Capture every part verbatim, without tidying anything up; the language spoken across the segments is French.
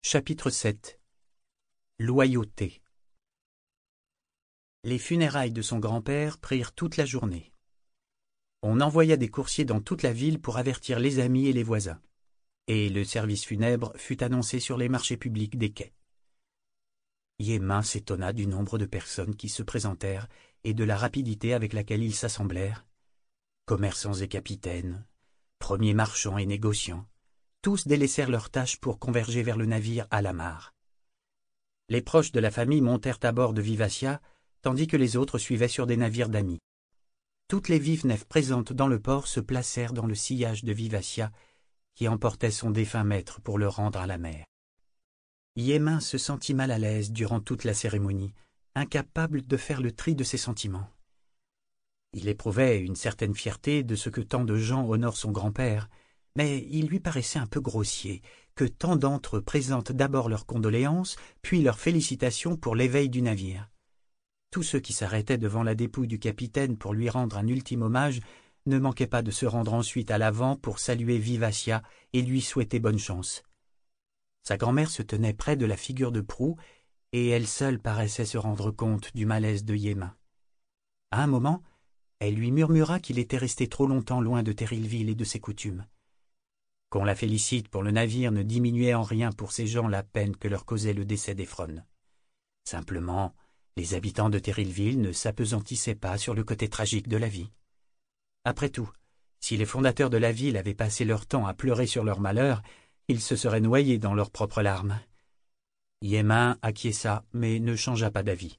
Chapitre sept. Loyauté. Les funérailles de son grand-père prirent toute la journée. On envoya des coursiers dans toute la ville pour avertir les amis et les voisins, et le service funèbre fut annoncé sur les marchés publics des quais. Yémin s'étonna du nombre de personnes qui se présentèrent et de la rapidité avec laquelle ils s'assemblèrent. Commerçants et capitaines, premiers marchands et négociants, tous délaissèrent leurs tâches pour converger vers le navire à l'amarre. Les proches de la famille montèrent à bord de Vivassia, tandis que les autres suivaient sur des navires d'amis. Toutes les vives nefs présentes dans le port se placèrent dans le sillage de Vivassia, qui emportait son défunt maître pour le rendre à la mer. Yémin se sentit mal à l'aise durant toute la cérémonie, incapable de faire le tri de ses sentiments. Il éprouvait une certaine fierté de ce que tant de gens honorent son grand-père, mais il lui paraissait un peu grossier que tant d'entre eux présentent d'abord leurs condoléances, puis leurs félicitations pour l'éveil du navire. Tous ceux qui s'arrêtaient devant la dépouille du capitaine pour lui rendre un ultime hommage ne manquaient pas de se rendre ensuite à l'avant pour saluer Vivassia et lui souhaiter bonne chance. Sa grand-mère se tenait près de la figure de proue, et elle seule paraissait se rendre compte du malaise de Yémin. À un moment, elle lui murmura qu'il était resté trop longtemps loin de Terrillville et de ses coutumes. Qu'on la félicite pour le navire ne diminuait en rien pour ces gens la peine que leur causait le décès d'Ephron. Simplement, les habitants de Terrillville ne s'appesantissaient pas sur le côté tragique de la vie. Après tout, si les fondateurs de la ville avaient passé leur temps à pleurer sur leur malheur, ils se seraient noyés dans leurs propres larmes. Yémin acquiesça, mais ne changea pas d'avis.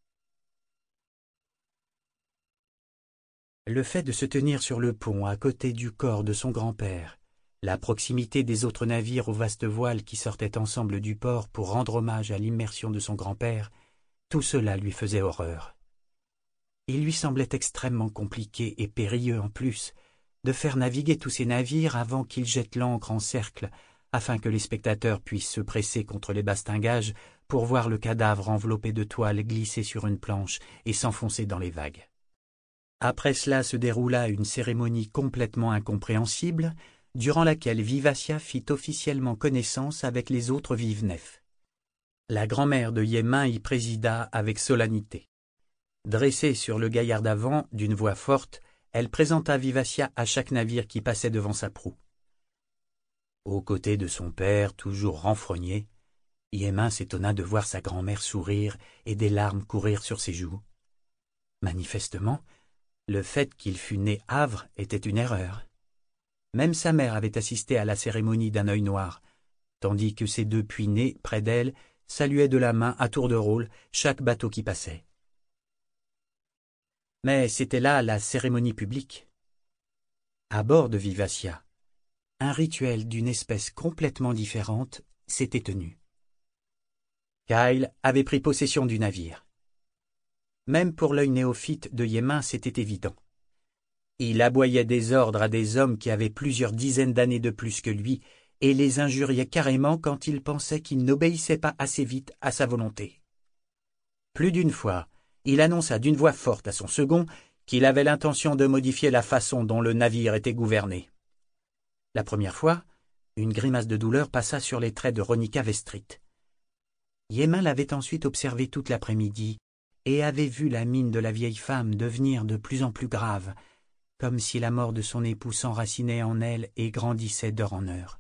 Le fait de se tenir sur le pont à côté du corps de son grand-père, la proximité des autres navires aux vastes voiles qui sortaient ensemble du port pour rendre hommage à l'immersion de son grand-père, tout cela lui faisait horreur. Il lui semblait extrêmement compliqué et périlleux en plus de faire naviguer tous ces navires avant qu'ils jettent l'ancre en cercle, afin que les spectateurs puissent se presser contre les bastingages pour voir le cadavre enveloppé de toile glisser sur une planche et s'enfoncer dans les vagues. Après cela se déroula une cérémonie complètement incompréhensible, durant laquelle Vivassia fit officiellement connaissance avec les autres vives nefs. La grand-mère de Yémin y présida avec solennité. Dressée sur le gaillard d'avant, d'une voix forte, elle présenta Vivassia à chaque navire qui passait devant sa proue. Aux côtés de son père, toujours renfrogné, Yémin s'étonna de voir sa grand-mère sourire et des larmes courir sur ses joues. Manifestement, le fait qu'il fût né havre était une erreur. Même sa mère avait assisté à la cérémonie d'un œil noir, tandis que ses deux puits-nés, près d'elle, saluaient de la main à tour de rôle chaque bateau qui passait. Mais c'était là la cérémonie publique. À bord de Vivassia, un rituel d'une espèce complètement différente s'était tenu. Kyle avait pris possession du navire. Même pour l'œil néophyte de Yémin, c'était évident. Il aboyait des ordres à des hommes qui avaient plusieurs dizaines d'années de plus que lui et les injuriait carrément quand il pensait qu'ils n'obéissaient pas assez vite à sa volonté. Plus d'une fois, il annonça d'une voix forte à son second qu'il avait l'intention de modifier la façon dont le navire était gouverné. La première fois, une grimace de douleur passa sur les traits de Ronica Vestrit. Yémin l'avait ensuite observé toute l'après-midi et avait vu la mine de la vieille femme devenir de plus en plus grave, comme si la mort de son époux s'enracinait en elle et grandissait d'heure en heure.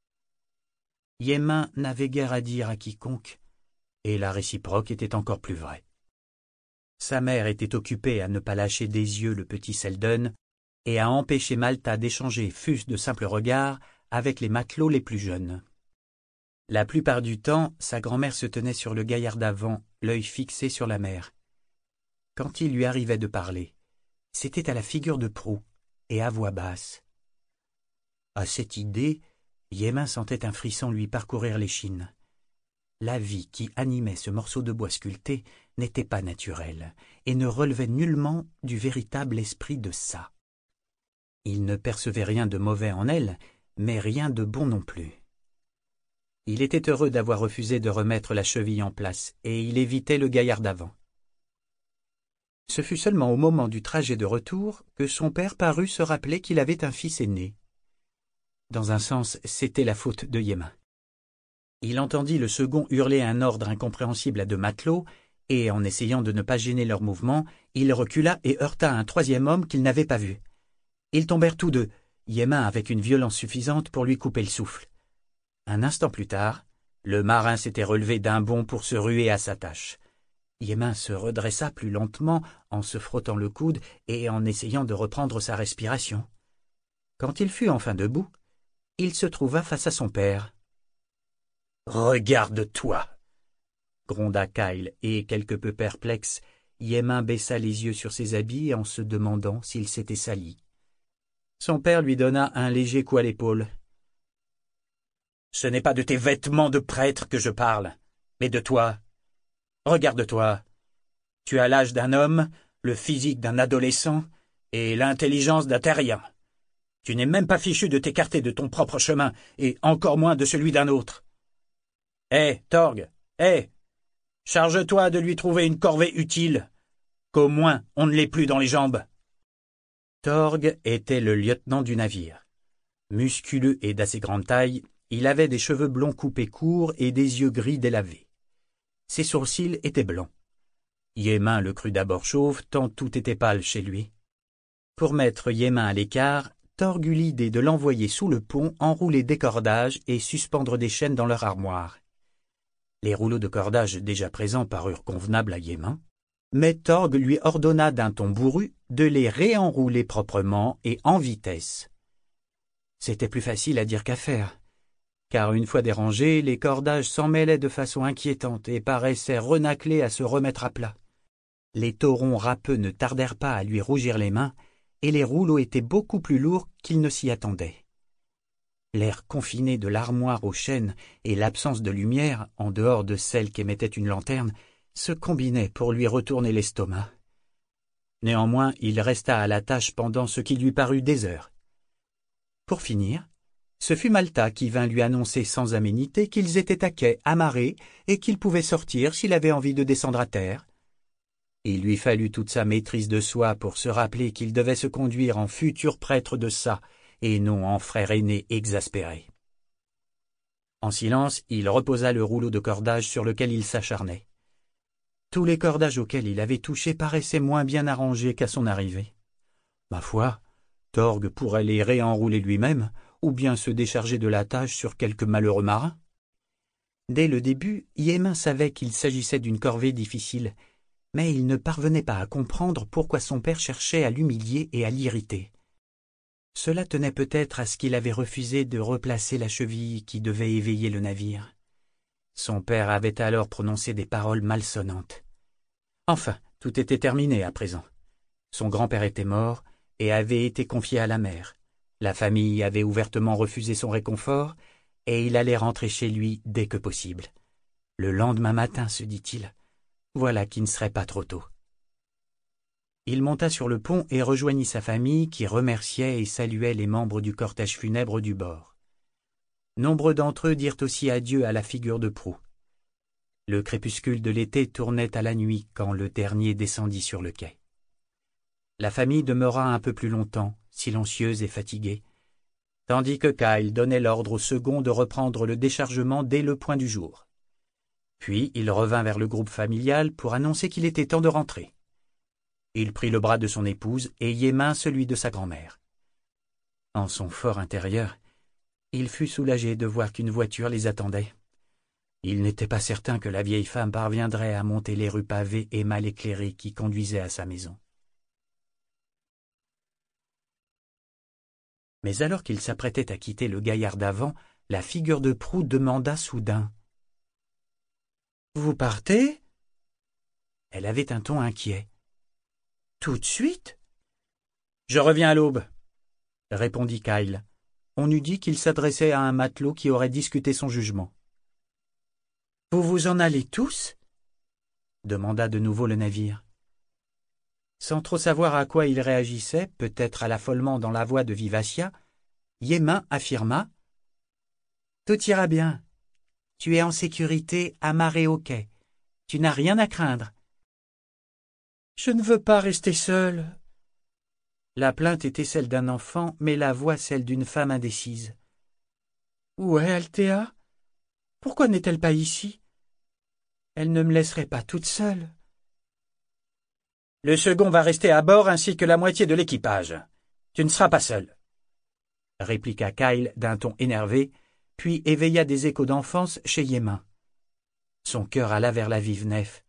Yémin n'avait guère à dire à quiconque, et la réciproque était encore plus vraie. Sa mère était occupée à ne pas lâcher des yeux le petit Selden et à empêcher Malta d'échanger fût-ce de simples regards avec les matelots les plus jeunes. La plupart du temps, sa grand-mère se tenait sur le gaillard d'avant, l'œil fixé sur la mer. Quand il lui arrivait de parler, c'était à la figure de proue et à voix basse. À cette idée, Yémin sentait un frisson lui parcourir l'échine. La vie qui animait ce morceau de bois sculpté n'était pas naturelle et ne relevait nullement du véritable esprit de ça. Il ne percevait rien de mauvais en elle, mais rien de bon non plus. Il était heureux d'avoir refusé de remettre la cheville en place et il évitait le gaillard d'avant. Ce fut seulement au moment du trajet de retour que son père parut se rappeler qu'il avait un fils aîné. Dans un sens, c'était la faute de Yémin. Il entendit le second hurler un ordre incompréhensible à deux matelots, et, en essayant de ne pas gêner leurs mouvements, il recula et heurta un troisième homme qu'il n'avait pas vu. Ils tombèrent tous deux, Yémin avec une violence suffisante pour lui couper le souffle. Un instant plus tard, le marin s'était relevé d'un bond pour se ruer à sa tâche. Yémin se redressa plus lentement en se frottant le coude et en essayant de reprendre sa respiration. Quand il fut enfin debout, il se trouva face à son père. « Regarde-toi » gronda Kyle, et, quelque peu perplexe, Yémin baissa les yeux sur ses habits en se demandant s'il s'était sali. Son père lui donna un léger coup à l'épaule. « Ce n'est pas de tes vêtements de prêtre que je parle, mais de toi. Regarde-toi. Tu as l'âge d'un homme, le physique d'un adolescent et l'intelligence d'un terrien. Tu n'es même pas fichu de t'écarter de ton propre chemin, et encore moins de celui d'un autre. Hé, hey, Torg, hé hey, charge-toi de lui trouver une corvée utile, qu'au moins on ne l'ait plus dans les jambes. » Torg était le lieutenant du navire. Musculeux et d'assez grande taille, il avait des cheveux blonds coupés courts et des yeux gris délavés. Ses sourcils étaient blancs. Yémin le crut d'abord chauve, tant tout était pâle chez lui. Pour mettre Yémin à l'écart, Torg eut l'idée de l'envoyer sous le pont enrouler des cordages et suspendre des chaînes dans leur armoire. Les rouleaux de cordage déjà présents parurent convenables à Yémin, mais Torg lui ordonna d'un ton bourru de les réenrouler proprement et en vitesse. C'était plus facile à dire qu'à faire, car une fois dérangés, les cordages s'en mêlaient de façon inquiétante et paraissaient renâcler à se remettre à plat. Les taurons râpeux ne tardèrent pas à lui rougir les mains, et les rouleaux étaient beaucoup plus lourds qu'il ne s'y attendait. L'air confiné de l'armoire aux chaînes et l'absence de lumière, en dehors de celle qu'émettait une lanterne, se combinaient pour lui retourner l'estomac. Néanmoins, il resta à la tâche pendant ce qui lui parut des heures. Pour finir, ce fut Malta qui vint lui annoncer sans aménité qu'ils étaient à quai, amarrés, et qu'il pouvait sortir s'il avait envie de descendre à terre. Il lui fallut toute sa maîtrise de soi pour se rappeler qu'il devait se conduire en futur prêtre de ça, et non en frère aîné exaspéré. En silence, il reposa le rouleau de cordage sur lequel il s'acharnait. Tous les cordages auxquels il avait touché paraissaient moins bien arrangés qu'à son arrivée. Ma foi, Torg pourrait les réenrouler lui-même, ou bien se décharger de la tâche sur quelque malheureux marin. Dès le début, Yémin savait qu'il s'agissait d'une corvée difficile, mais il ne parvenait pas à comprendre pourquoi son père cherchait à l'humilier et à l'irriter. Cela tenait peut-être à ce qu'il avait refusé de replacer la cheville qui devait éveiller le navire. Son père avait alors prononcé des paroles malsonnantes. Enfin, tout était terminé à présent. Son grand-père était mort et avait été confié à la mer. La famille avait ouvertement refusé son réconfort, et il allait rentrer chez lui dès que possible. Le lendemain matin, se dit-il, voilà qui ne serait pas trop tôt. Il monta sur le pont et rejoignit sa famille qui remerciait et saluait les membres du cortège funèbre du bord. Nombreux d'entre eux dirent aussi adieu à la figure de proue. Le crépuscule de l'été tournait à la nuit quand le dernier descendit sur le quai. La famille demeura un peu plus longtemps, silencieuse et fatiguée, tandis que Kyle donnait l'ordre au second de reprendre le déchargement dès le point du jour. Puis il revint vers le groupe familial pour annoncer qu'il était temps de rentrer. Il prit le bras de son épouse et Yémin celui de sa grand-mère. En son fort intérieur, il fut soulagé de voir qu'une voiture les attendait. Il n'était pas certain que la vieille femme parviendrait à monter les rues pavées et mal éclairées qui conduisaient à sa maison. Mais alors qu'il s'apprêtait à quitter le gaillard d'avant, la figure de proue demanda soudain. « Vous partez ?» Elle avait un ton inquiet. « Tout de suite ?»« Je reviens à l'aube, » répondit Kyle. On eût dit qu'il s'adressait à un matelot qui aurait discuté son jugement. « Vous vous en allez tous ?» demanda de nouveau le navire. Sans trop savoir à quoi il réagissait, peut-être à l'affolement dans la voix de Vivacia, Yémin affirma « Tout ira bien. Tu es en sécurité, amarré au quai. Tu n'as rien à craindre. »« Je ne veux pas rester seule. » La plainte était celle d'un enfant, mais la voix celle d'une femme indécise. « Où est Althea ?» Pourquoi n'est-elle pas ici? Elle ne me laisserait pas toute seule. Le second va rester à bord ainsi que la moitié de l'équipage. Tu ne seras pas seul, répliqua Kyle d'un ton énervé, puis éveilla des échos d'enfance chez Yémin. Son cœur alla vers la vive nef.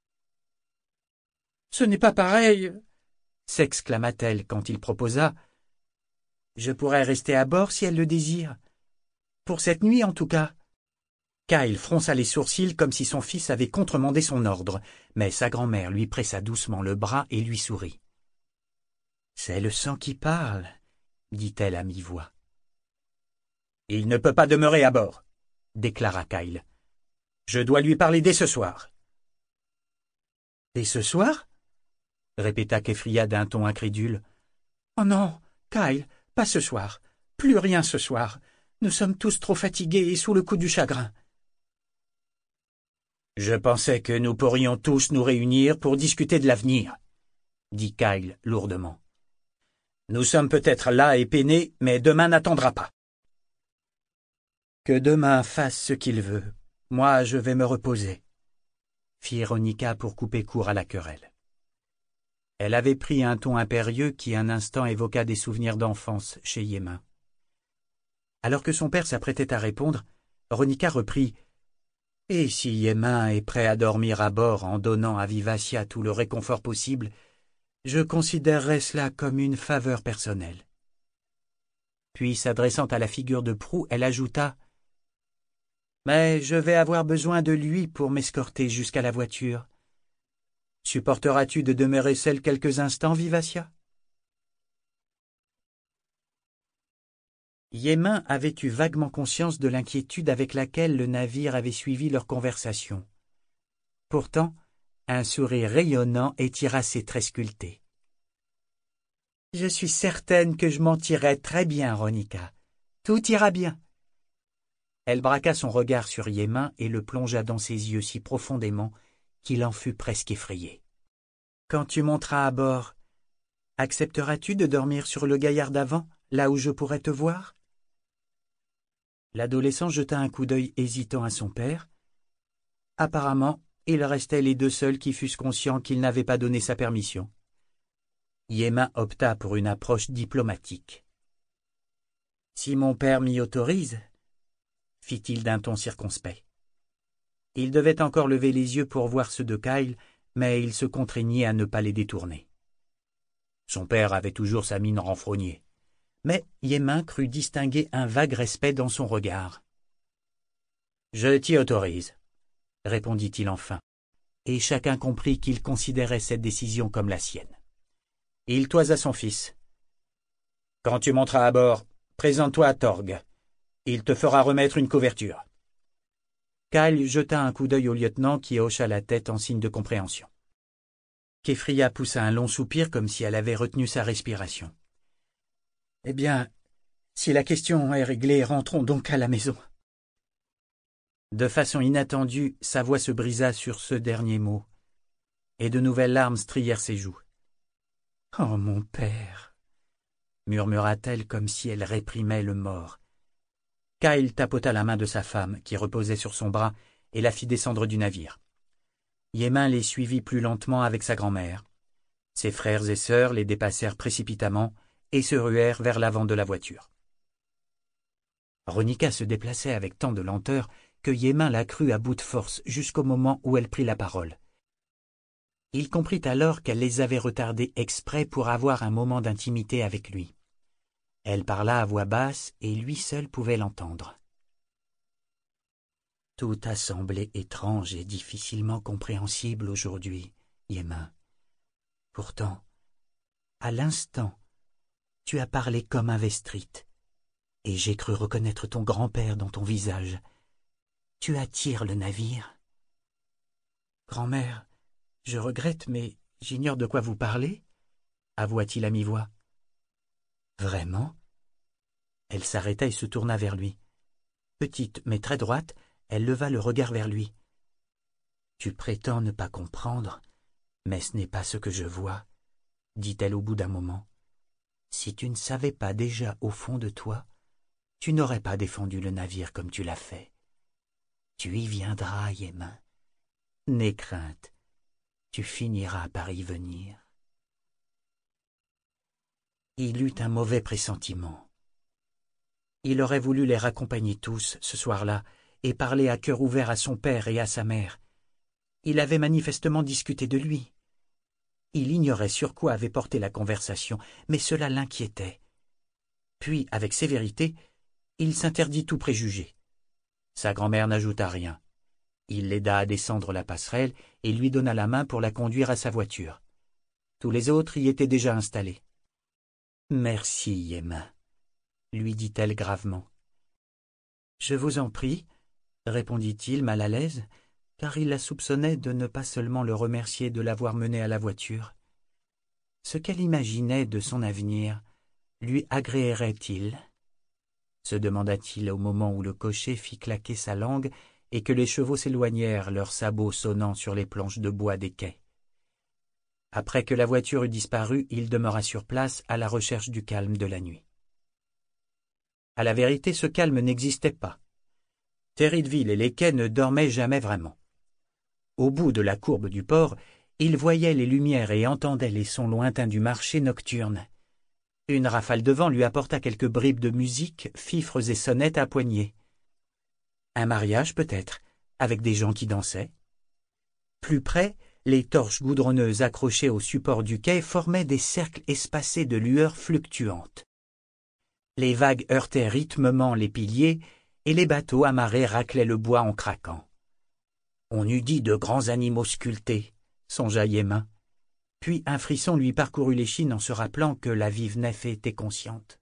« Ce n'est pas pareil !» s'exclama-t-elle quand il proposa. « Je pourrais rester à bord si elle le désire. Pour cette nuit, en tout cas. » Kyle fronça les sourcils comme si son fils avait contremandé son ordre, mais sa grand-mère lui pressa doucement le bras et lui sourit. « C'est le sang qui parle, » dit-elle à mi-voix. « Il ne peut pas demeurer à bord, » déclara Kyle. « Je dois lui parler dès ce soir. »« Dès ce soir ?» répéta Keffria d'un ton incrédule. « Oh non, Kyle, pas ce soir. Plus rien ce soir. Nous sommes tous trop fatigués et sous le coup du chagrin. »« Je pensais que nous pourrions tous nous réunir pour discuter de l'avenir, » dit Kyle lourdement. « Nous sommes peut-être là et peinés, mais demain n'attendra pas. »« Que demain fasse ce qu'il veut. Moi, je vais me reposer, » fit Ronica pour couper court à la querelle. Elle avait pris un ton impérieux qui un instant évoqua des souvenirs d'enfance chez Yémin. Alors que son père s'apprêtait à répondre, Ronica reprit « Et si Yémin est prêt à dormir à bord en donnant à Vivacia tout le réconfort possible, je considérerais cela comme une faveur personnelle. » Puis, s'adressant à la figure de proue, elle ajouta « Mais je vais avoir besoin de lui pour m'escorter jusqu'à la voiture. Supporteras-tu de demeurer seule quelques instants, Vivacia ?» Yémin avait eu vaguement conscience de l'inquiétude avec laquelle le navire avait suivi leur conversation. Pourtant, un sourire rayonnant étira ses traits sculptés. « Je suis certaine que je m'en tirerai très bien, Ronica. Tout ira bien. » Elle braqua son regard sur Yémin et le plongea dans ses yeux si profondément qu'il en fut presque effrayé. « Quand tu monteras à bord, accepteras-tu de dormir sur le gaillard d'avant, là où je pourrais te voir ?» L'adolescent jeta un coup d'œil hésitant à son père. Apparemment, ils restaient les deux seuls qui fussent conscients qu'il n'avait pas donné sa permission. Yémin opta pour une approche diplomatique. « Si mon père m'y autorise, » fit-il d'un ton circonspect. Il devait encore lever les yeux pour voir ceux de Kyle, mais il se contraignit à ne pas les détourner. Son père avait toujours sa mine renfrognée, mais Yémin crut distinguer un vague respect dans son regard. « Je t'y autorise, » répondit-il enfin, et chacun comprit qu'il considérait cette décision comme la sienne. Il toisa son fils. « Quand tu monteras à bord, présente-toi à Torg. Il te fera remettre une couverture. » Kyle jeta un coup d'œil au lieutenant qui hocha la tête en signe de compréhension. Keffria poussa un long soupir comme si elle avait retenu sa respiration. « Eh bien, si la question est réglée, rentrons donc à la maison. » De façon inattendue, sa voix se brisa sur ce dernier mot, et de nouvelles larmes strièrent ses joues. « Oh, mon père !» murmura-t-elle comme si elle réprimait le mort. Kyle tapota la main de sa femme, qui reposait sur son bras, et la fit descendre du navire. Yémin les suivit plus lentement avec sa grand-mère. Ses frères et sœurs les dépassèrent précipitamment et se ruèrent vers l'avant de la voiture. Ronica se déplaçait avec tant de lenteur que Yémin la crut à bout de force jusqu'au moment où elle prit la parole. Il comprit alors qu'elle les avait retardés exprès pour avoir un moment d'intimité avec lui. Elle parla à voix basse et lui seul pouvait l'entendre. « Tout a semblé étrange et difficilement compréhensible aujourd'hui, Yémin. Pourtant, à l'instant, tu as parlé comme un Vestrite, et j'ai cru reconnaître ton grand-père dans ton visage. Tu attires le navire. »« Grand-mère, je regrette, mais j'ignore de quoi vous parlez, » avoua-t-il à mi-voix. « Vraiment ?» Elle s'arrêta et se tourna vers lui. Petite mais très droite, elle leva le regard vers lui. « Tu prétends ne pas comprendre, mais ce n'est pas ce que je vois, » dit-elle au bout d'un moment. « Si tu ne savais pas déjà au fond de toi, tu n'aurais pas défendu le navire comme tu l'as fait. Tu y viendras, Yémin. N'aie crainte, tu finiras par y venir. » Il eut un mauvais pressentiment. Il aurait voulu les raccompagner tous, ce soir-là, et parler à cœur ouvert à son père et à sa mère. Il avait manifestement discuté de lui. Il ignorait sur quoi avait porté la conversation, mais cela l'inquiétait. Puis, avec sévérité, il s'interdit tout préjugé. Sa grand-mère n'ajouta rien. Il l'aida à descendre la passerelle et lui donna la main pour la conduire à sa voiture. Tous les autres y étaient déjà installés. « Merci, Yémin, » lui dit-elle gravement. « Je vous en prie, » répondit-il mal à l'aise, car il la soupçonnait de ne pas seulement le remercier de l'avoir menée à la voiture. Ce qu'elle imaginait de son avenir lui agréerait-il? Se demanda-t-il au moment où le cocher fit claquer sa langue et que les chevaux s'éloignèrent, leurs sabots sonnant sur les planches de bois des quais. Après que la voiture eut disparu, il demeura sur place à la recherche du calme de la nuit. À la vérité, ce calme n'existait pas. Terrilleville et les quais ne dormaient jamais vraiment. Au bout de la courbe du port, il voyait les lumières et entendait les sons lointains du marché nocturne. Une rafale de vent lui apporta quelques bribes de musique, fifres et sonnettes à poignée. Un mariage peut-être, avec des gens qui dansaient. Plus près, les torches goudronneuses accrochées au support du quai formaient des cercles espacés de lueurs fluctuantes. Les vagues heurtaient rythmement les piliers et les bateaux amarrés raclaient le bois en craquant. On eût dit de grands animaux sculptés, songea Yémin. Puis un frisson lui parcourut l'échine en se rappelant que la vive nef était consciente.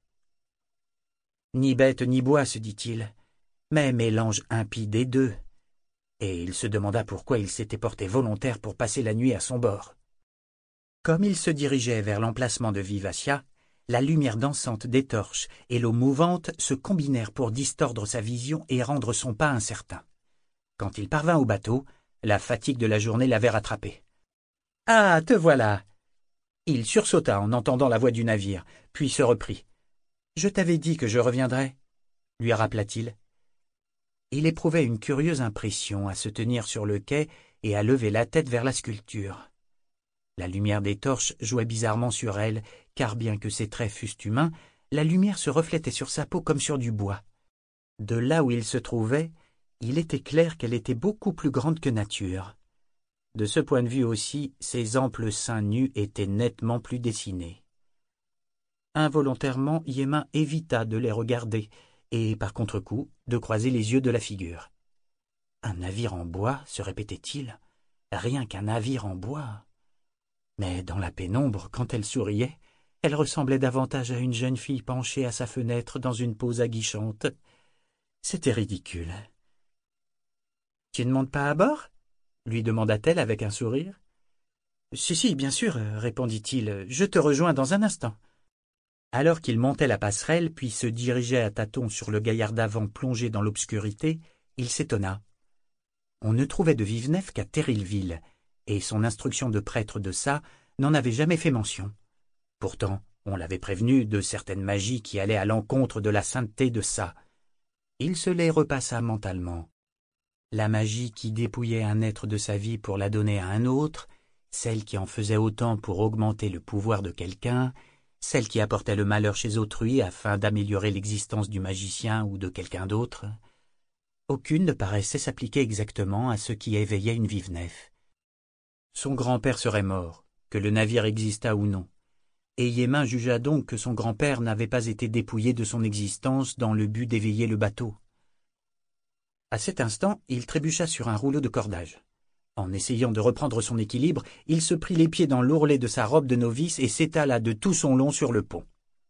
Ni bête ni bois, se dit-il, mais mélange impie des deux. Et il se demanda pourquoi il s'était porté volontaire pour passer la nuit à son bord. Comme il se dirigeait vers l'emplacement de Vivassia, la lumière dansante des torches et l'eau mouvante se combinèrent pour distordre sa vision et rendre son pas incertain. Quand il parvint au bateau, la fatigue de la journée l'avait rattrapé. « Ah, te voilà !» Il sursauta en entendant la voix du navire, puis se reprit. « Je t'avais dit que je reviendrais » lui rappela-t-il. Il éprouvait une curieuse impression à se tenir sur le quai et à lever la tête vers la sculpture. La lumière des torches jouait bizarrement sur elle, car bien que ses traits fussent humains, la lumière se reflétait sur sa peau comme sur du bois. De là où il se trouvait, il était clair qu'elle était beaucoup plus grande que nature. De ce point de vue aussi, ses amples seins nus étaient nettement plus dessinés. Involontairement, Yémin évita de les regarder et, par contre-coup, de croiser les yeux de la figure. Un navire en bois, se répétait-il, rien qu'un navire en bois. Mais dans la pénombre, quand elle souriait, elle ressemblait davantage à une jeune fille penchée à sa fenêtre dans une pose aguichante. C'était ridicule. « Tu ne montes pas à bord ?» lui demanda-t-elle avec un sourire. « Si, si, bien sûr, » répondit-il, « je te rejoins dans un instant. » Alors qu'il montait la passerelle, puis se dirigeait à tâtons sur le gaillard d'avant plongé dans l'obscurité, il s'étonna. On ne trouvait de Vive-Nef qu'à Terrilleville, et son instruction de prêtre de ça n'en avait jamais fait mention. Pourtant, on l'avait prévenu de certaines magies qui allaient à l'encontre de la sainteté de ça. Il se les repassa mentalement. La magie qui dépouillait un être de sa vie pour la donner à un autre, celle qui en faisait autant pour augmenter le pouvoir de quelqu'un, celle qui apportait le malheur chez autrui afin d'améliorer l'existence du magicien ou de quelqu'un d'autre. Aucune ne paraissait s'appliquer exactement à ce qui éveillait une Vive-Nef. Son grand-père serait mort, que le navire existât ou non, et Yémin jugea donc que son grand-père n'avait pas été dépouillé de son existence dans le but d'éveiller le bateau. À cet instant, il trébucha sur un rouleau de cordage. En essayant de reprendre son équilibre, il se prit les pieds dans l'ourlet de sa robe de novice et s'étala de tout son long sur le pont.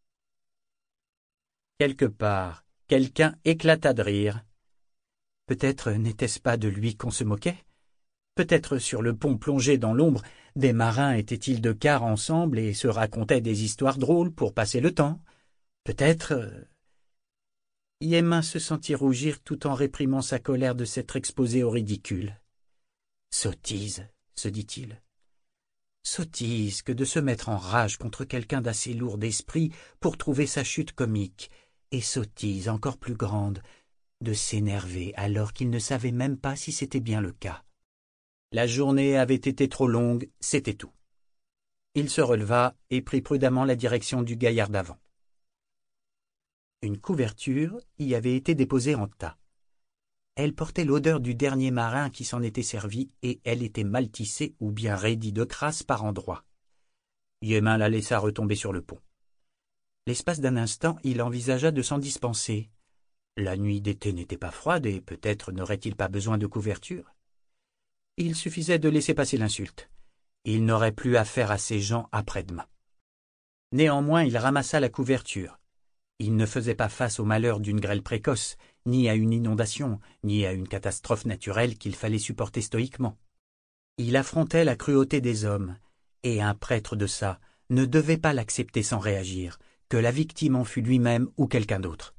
Quelque part, quelqu'un éclata de rire. Peut-être n'était-ce pas de lui qu'on se moquait? Peut-être sur le pont plongé dans l'ombre, des marins étaient-ils de quart ensemble et se racontaient des histoires drôles pour passer le temps? Peut-être... Yémin se sentit rougir tout en réprimant sa colère de s'être exposé au ridicule. « Sottise, » se dit-il. « Sottise que de se mettre en rage contre quelqu'un d'assez lourd d'esprit pour trouver sa chute comique, et sottise encore plus grande de s'énerver alors qu'il ne savait même pas si c'était bien le cas. La journée avait été trop longue, c'était tout. Il se releva et prit prudemment la direction du gaillard d'avant. Une couverture y avait été déposée en tas. Elle portait l'odeur du dernier marin qui s'en était servi et elle était mal tissée ou bien raidie de crasse par endroits. Yémin la laissa retomber sur le pont. L'espace d'un instant, il envisagea de s'en dispenser. La nuit d'été n'était pas froide et peut-être n'aurait-il pas besoin de couverture. Il suffisait de laisser passer l'insulte. Il n'aurait plus affaire à ces gens après-demain. Néanmoins, il ramassa la couverture. Il ne faisait pas face au malheur d'une grêle précoce, ni à une inondation, ni à une catastrophe naturelle qu'il fallait supporter stoïquement. Il affrontait la cruauté des hommes, et un prêtre de ça ne devait pas l'accepter sans réagir, que la victime en fût lui-même ou quelqu'un d'autre.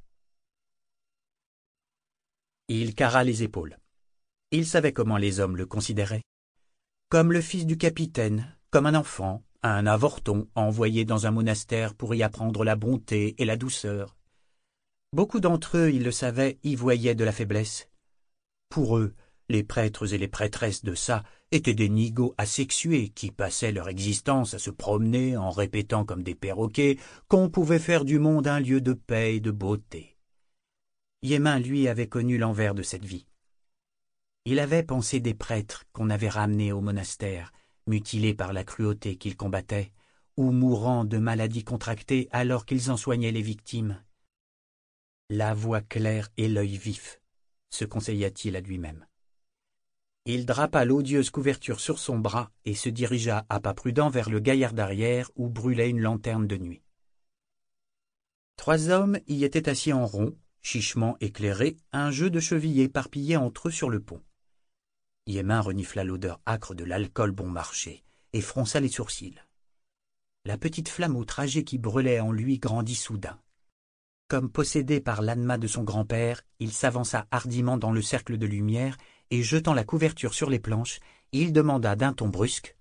Il carra les épaules. Il savait comment les hommes le considéraient. Comme le fils du capitaine, comme un enfant, un avorton envoyé dans un monastère pour y apprendre la bonté et la douceur. Beaucoup d'entre eux, ils le savaient, y voyaient de la faiblesse. Pour eux, les prêtres et les prêtresses de ça étaient des nigauds asexués qui passaient leur existence à se promener en répétant comme des perroquets qu'on pouvait faire du monde un lieu de paix et de beauté. Yémin, lui, avait connu l'envers de cette vie. Il avait pensé des prêtres qu'on avait ramenés au monastère, mutilés par la cruauté qu'ils combattaient, ou mourant de maladies contractées alors qu'ils en soignaient les victimes. La voix claire et l'œil vif, se conseilla-t-il à lui-même. Il drapa l'odieuse couverture sur son bras et se dirigea à pas prudents vers le gaillard d'arrière où brûlait une lanterne de nuit. Trois hommes y étaient assis en rond, chichement éclairés, un jeu de chevilles éparpillé entre eux sur le pont. Yémin renifla l'odeur âcre de l'alcool bon marché et fronça les sourcils. La petite flamme outragée qui brûlait en lui grandit soudain. Comme possédé par l'anma de son grand-père, il s'avança hardiment dans le cercle de lumière et, jetant la couverture sur les planches, il demanda d'un ton brusque.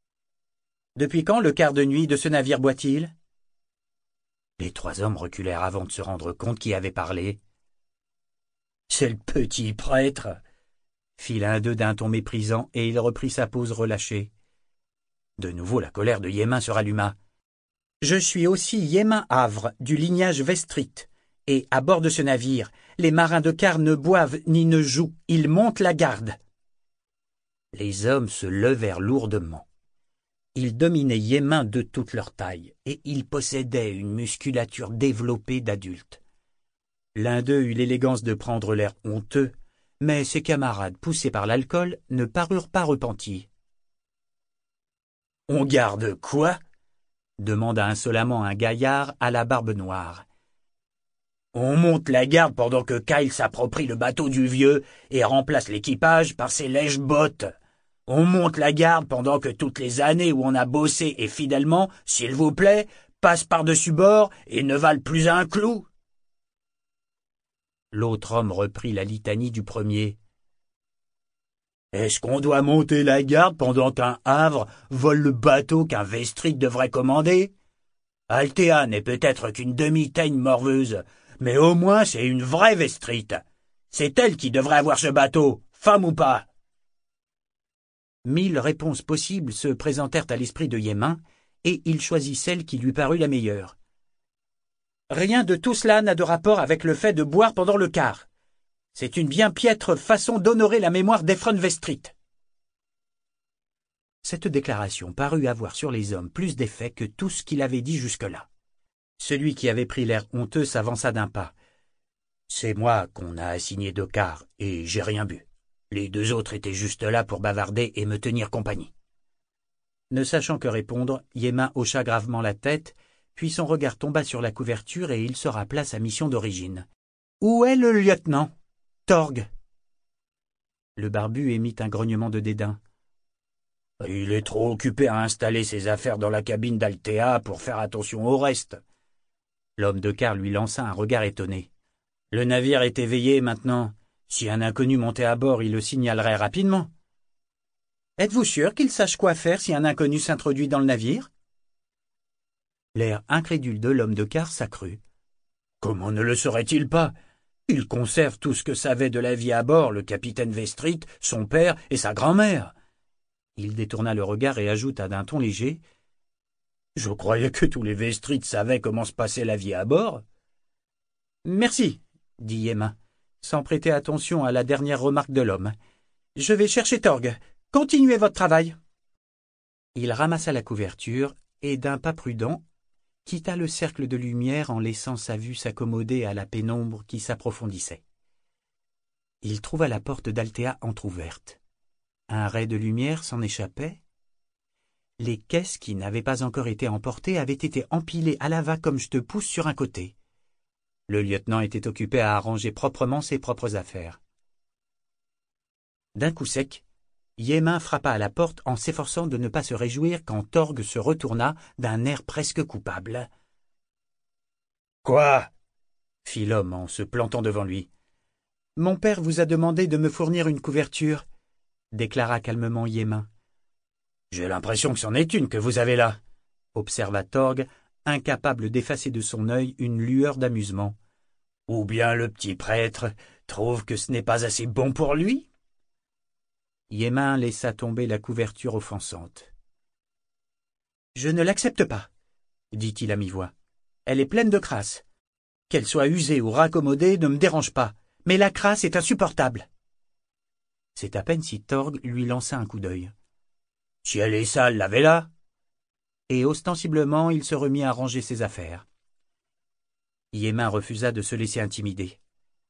« Depuis quand le quart de nuit de ce navire boit-il » Les trois hommes reculèrent avant de se rendre compte qui avait parlé. « C'est le petit prêtre !» fit l'un d'eux d'un ton méprisant, et il reprit sa pose relâchée. De nouveau la colère de Yémin se ralluma. « Je suis aussi Yémin Havre, du lignage Vestrite, et à bord de ce navire, les marins de quart ne boivent ni ne jouent, ils montent la garde. » Les hommes se levèrent lourdement. Ils dominaient Yémin de toute leur taille, et ils possédaient une musculature développée d'adultes. L'un d'eux eut l'élégance de prendre l'air honteux, mais ses camarades, poussés par l'alcool, ne parurent pas repentis. « On garde quoi ?» demanda insolemment un gaillard à la barbe noire. « On monte la garde pendant que Kyle s'approprie le bateau du vieux et remplace l'équipage par ses lèges bottes. On monte la garde pendant que toutes les années où on a bossé et fidèlement, s'il vous plaît, passent par-dessus bord et ne valent plus un clou. » L'autre homme reprit la litanie du premier. « Est-ce qu'on doit monter la garde pendant qu'un Havre vole le bateau qu'un Vestrite devrait commander? Altea n'est peut-être qu'une demi-teigne morveuse, mais au moins c'est une vraie Vestrite. C'est elle qui devrait avoir ce bateau, femme ou pas. » Mille réponses possibles se présentèrent à l'esprit de Yémin, et il choisit celle qui lui parut la meilleure. « Rien de tout cela n'a de rapport avec le fait de boire pendant le quart. C'est une bien piètre façon d'honorer la mémoire d'Ephron Vestrite. » Cette déclaration parut avoir sur les hommes plus d'effet que tout ce qu'il avait dit jusque-là. Celui qui avait pris l'air honteux s'avança d'un pas. « C'est moi qu'on a assigné de quart, et j'ai rien bu. Les deux autres étaient juste là pour bavarder et me tenir compagnie. » Ne sachant que répondre, Yémin hocha gravement la tête, puis son regard tomba sur la couverture et il se rappela sa mission d'origine. « Où est le lieutenant ? Torgue !» Le barbu émit un grognement de dédain. « Il est trop occupé à installer ses affaires dans la cabine d'Altea pour faire attention au reste. » L'homme de quart lui lança un regard étonné. « Le navire est éveillé maintenant. Si un inconnu montait à bord, il le signalerait rapidement. »« Êtes-vous sûr qu'il sache quoi faire si un inconnu s'introduit dans le navire ?» L'air incrédule de l'homme de quart s'accrut. « Comment ne le saurait-il pas ? Il conserve tout ce que savait de la vie à bord le capitaine Vestrit, son père et sa grand-mère. » Il détourna le regard et ajouta d'un ton léger. « Je croyais que tous les Vestrit savaient comment se passait la vie à bord. »« Merci, » dit Yémin, sans prêter attention à la dernière remarque de l'homme. « Je vais chercher Torg. Continuez votre travail. » Il ramassa la couverture et, d'un pas prudent, quitta le cercle de lumière en laissant sa vue s'accommoder à la pénombre qui s'approfondissait. Il trouva la porte d'Altea entr'ouverte. Un ray de lumière s'en échappait. Les caisses qui n'avaient pas encore été emportées avaient été empilées à la va comme je te pousse sur un côté. Le lieutenant était occupé à arranger proprement ses propres affaires. D'un coup sec, Yémin frappa à la porte en s'efforçant de ne pas se réjouir quand Torg se retourna d'un air presque coupable. « Quoi ?» fit l'homme en se plantant devant lui. « Mon père vous a demandé de me fournir une couverture, » déclara calmement Yémin. « J'ai l'impression que c'en est une que vous avez là, » observa Torg, incapable d'effacer de son œil une lueur d'amusement. « Ou bien le petit prêtre trouve que ce n'est pas assez bon pour lui ?» Yémin laissa tomber la couverture offensante. « Je ne l'accepte pas, » dit-il à mi-voix. « Elle est pleine de crasse. Qu'elle soit usée ou raccommodée ne me dérange pas, mais la crasse est insupportable. » C'est à peine si Torg lui lança un coup d'œil. « Si elle est sale, lavez-la !» Et ostensiblement il se remit à ranger ses affaires. Yémin refusa de se laisser intimider.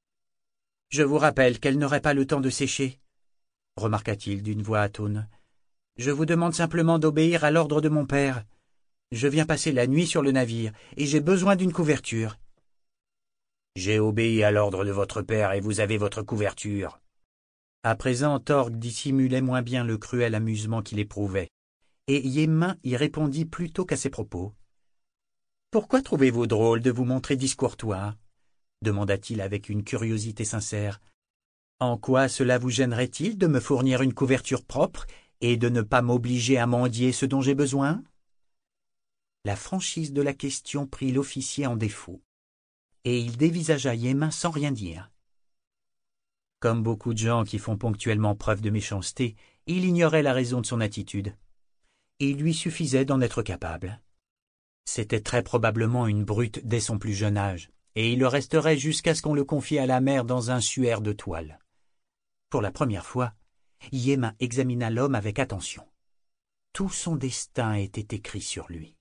« Je vous rappelle qu'elle n'aurait pas le temps de sécher, » remarqua-t-il d'une voix atone. « Je vous demande simplement d'obéir à l'ordre de mon père. Je viens passer la nuit sur le navire, et j'ai besoin d'une couverture. »« J'ai obéi à l'ordre de votre père, et vous avez votre couverture. » À présent, Torg dissimulait moins bien le cruel amusement qu'il éprouvait, et Yémin y répondit plutôt qu'à ses propos. « Pourquoi trouvez-vous drôle de vous montrer discourtois ?» demanda-t-il avec une curiosité sincère. « En quoi cela vous gênerait-il de me fournir une couverture propre et de ne pas m'obliger à mendier ce dont j'ai besoin ?» La franchise de la question prit l'officier en défaut, et il dévisagea Yémin sans rien dire. Comme beaucoup de gens qui font ponctuellement preuve de méchanceté, il ignorait la raison de son attitude. Il lui suffisait d'en être capable. C'était très probablement une brute dès son plus jeune âge, et il le resterait jusqu'à ce qu'on le confie à la mer dans un suaire de toile. Pour la première fois, Yémin examina l'homme avec attention. Tout son destin était écrit sur lui.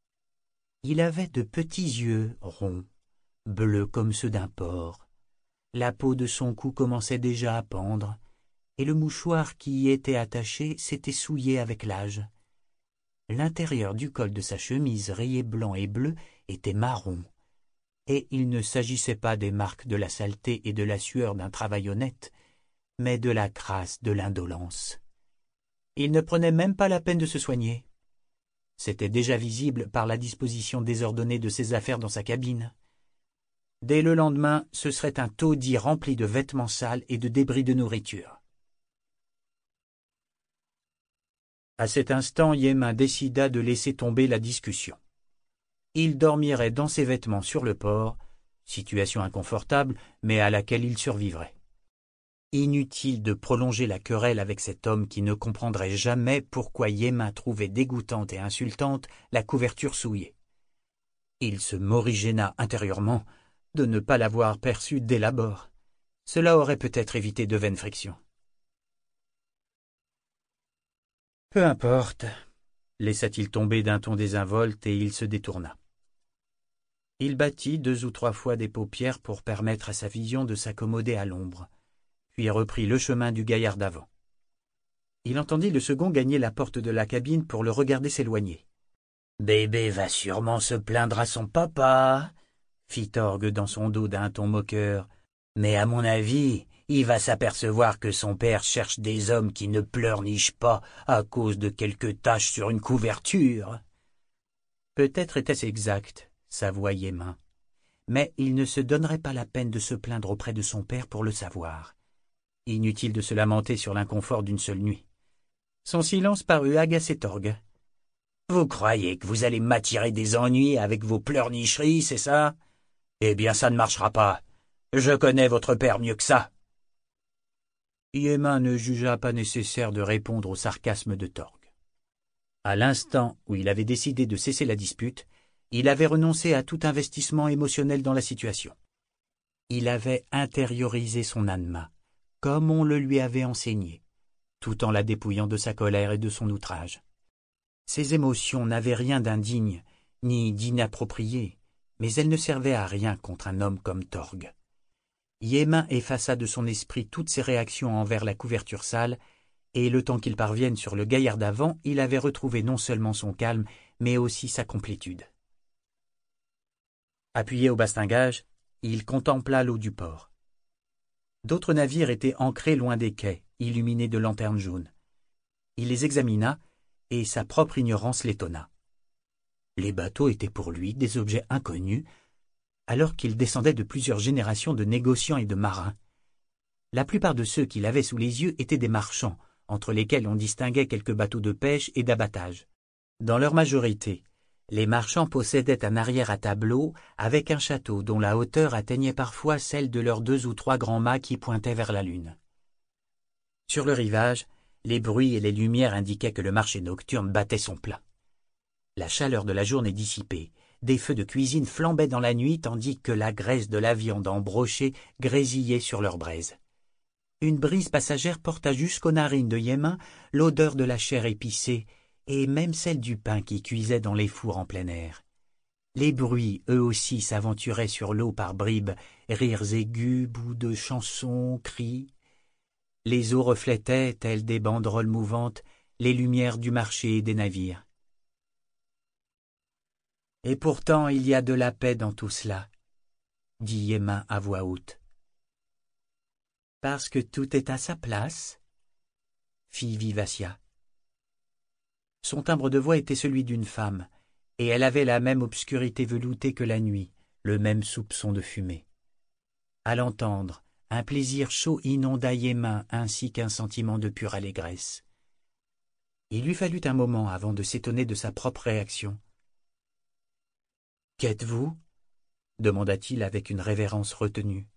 Il avait de petits yeux ronds, bleus comme ceux d'un porc. La peau de son cou commençait déjà à pendre, et le mouchoir qui y était attaché s'était souillé avec l'âge. L'intérieur du col de sa chemise rayée blanc et bleu était marron, et il ne s'agissait pas des marques de la saleté et de la sueur d'un travail honnête, mais de la crasse de l'indolence. Il ne prenait même pas la peine de se soigner. C'était déjà visible par la disposition désordonnée de ses affaires dans sa cabine. Dès le lendemain, ce serait un taudis rempli de vêtements sales et de débris de nourriture. À cet instant, Yémin décida de laisser tomber la discussion. Il dormirait dans ses vêtements sur le port, situation inconfortable, mais à laquelle il survivrait. Inutile de prolonger la querelle avec cet homme qui ne comprendrait jamais pourquoi Yémin trouvait dégoûtante et insultante la couverture souillée. Il se morigéna intérieurement de ne pas l'avoir perçue dès l'abord. Cela aurait peut-être évité de vaines frictions. Peu importe, laissa-t-il tomber d'un ton désinvolte et il se détourna. Il battit deux ou trois fois des paupières pour permettre à sa vision de s'accommoder à l'ombre, puis reprit le chemin du gaillard d'avant. Il entendit le second gagner la porte de la cabine pour le regarder s'éloigner. « Bébé va sûrement se plaindre à son papa », fit Torg dans son dos d'un ton moqueur. « Mais à mon avis, il va s'apercevoir que son père cherche des hommes qui ne pleurnichent pas à cause de quelques taches sur une couverture. » Peut-être était-ce exact, s'avoua Yémin, mais il ne se donnerait pas la peine de se plaindre auprès de son père pour le savoir. Inutile de se lamenter sur l'inconfort d'une seule nuit. Son silence parut agacer Torg. « Vous croyez que vous allez m'attirer des ennuis avec vos pleurnicheries, c'est ça? Eh bien, ça ne marchera pas. Je connais votre père mieux que ça. Yémin ne jugea pas nécessaire de répondre au sarcasme de Torg. À l'instant où il avait décidé de cesser la dispute, il avait renoncé à tout investissement émotionnel dans la situation. Il avait intériorisé son Anma, comme on le lui avait enseigné, tout en la dépouillant de sa colère et de son outrage. Ses émotions n'avaient rien d'indigne, ni d'inapproprié, mais elles ne servaient à rien contre un homme comme Torg. Yémin effaça de son esprit toutes ses réactions envers la couverture sale, et le temps qu'il parvienne sur le gaillard d'avant, il avait retrouvé non seulement son calme, mais aussi sa complétude. Appuyé au bastingage, il contempla l'eau du port. D'autres navires étaient ancrés loin des quais, illuminés de lanternes jaunes. Il les examina, et sa propre ignorance l'étonna. Les bateaux étaient pour lui des objets inconnus, alors qu'il descendait de plusieurs générations de négociants et de marins. La plupart de ceux qu'il avait sous les yeux étaient des marchands, entre lesquels on distinguait quelques bateaux de pêche et d'abattage. Dans leur majorité, les marchands possédaient un arrière à tableau avec un château dont la hauteur atteignait parfois celle de leurs deux ou trois grands mâts qui pointaient vers la lune. Sur le rivage, les bruits et les lumières indiquaient que le marché nocturne battait son plein. La chaleur de la journée dissipée, des feux de cuisine flambaient dans la nuit tandis que la graisse de la viande embrochée grésillait sur leurs braises. Une brise passagère porta jusqu'aux narines de Yémin l'odeur de la chair épicée et même celle du pain qui cuisait dans les fours en plein air. Les bruits, eux aussi, s'aventuraient sur l'eau par bribes, rires aigus, bouts de chansons, cris. Les eaux reflétaient, telles des banderoles mouvantes, les lumières du marché et des navires. « Et pourtant il y a de la paix dans tout cela, » dit Yémin à voix haute. « Parce que tout est à sa place, » fit Vivacia. Son timbre de voix était celui d'une femme, et elle avait la même obscurité veloutée que la nuit, le même soupçon de fumée. À l'entendre, un plaisir chaud inonda Yémin ainsi qu'un sentiment de pure allégresse. Il lui fallut un moment avant de s'étonner de sa propre réaction. « Qu'êtes-vous » demanda-t-il avec une révérence retenue.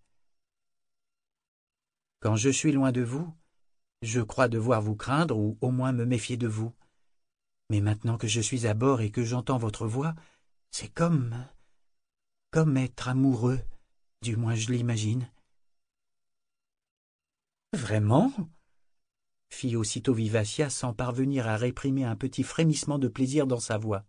« Quand je suis loin de vous, je crois devoir vous craindre ou au moins me méfier de vous. Mais maintenant que je suis à bord et que j'entends votre voix, c'est comme... comme être amoureux, du moins je l'imagine. » « Vraiment ?» fit aussitôt Vivacia sans parvenir à réprimer un petit frémissement de plaisir dans sa voix.